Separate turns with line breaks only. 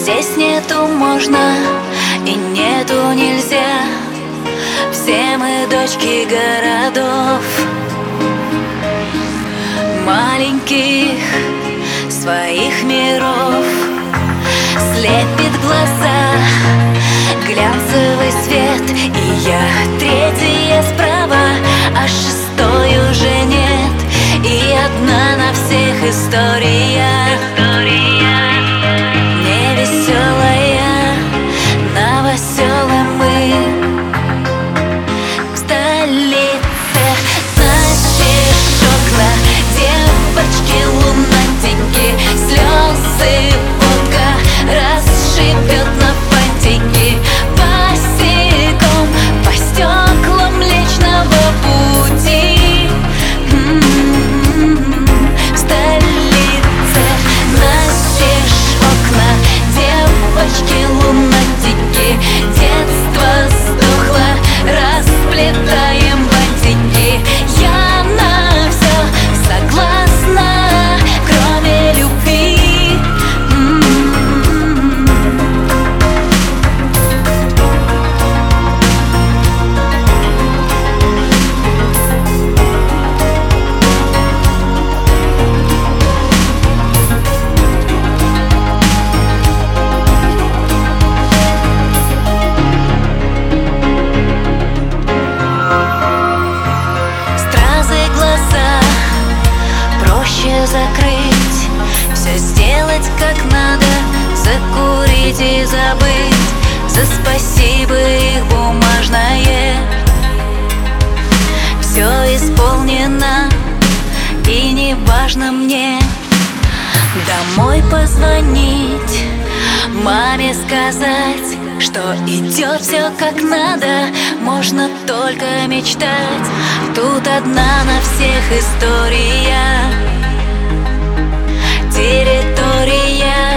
Здесь нету можно и нету нельзя. Все мы дочки городов, маленьких своих миров. Слепит глаза глянцевый свет, и я третья справа, а шестой уже нет. И одна на всех история, невеселая, новоселы мы в столице. Настежь окна, девочки, лунатики, слезы водка расшибет на фантики. Босиком по стеклам Млечного Пути в столице. Настежь окна, девочки, лунатики, детство сдохло, расплетаем бантики. Я на все согласна, кроме любви. Стразы глаза проще закрыть, все сделать как надо, закурить и забыть. За спасибо их бумажное все исполнено, и не важно мне домой позвонить, маме сказать, что идет все как надо. Можно только мечтать, тут одна на всех история, территория.